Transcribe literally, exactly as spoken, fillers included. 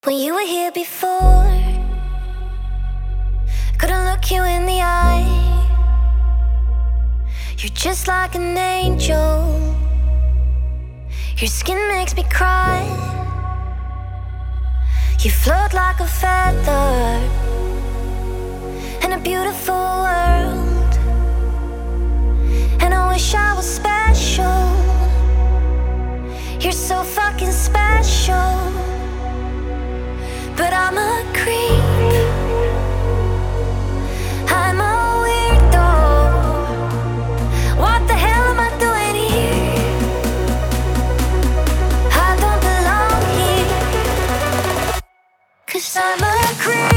When you were here before, couldn't look you in the eye. You're just like an angel. Your skin makes me cry. You float like a feather in a beautiful world. And I wish I was special. You're so fucking special. But I'm a creep, I'm a weirdo. What the hell am I doing here? I don't belong here. 'Cause I'm a creep.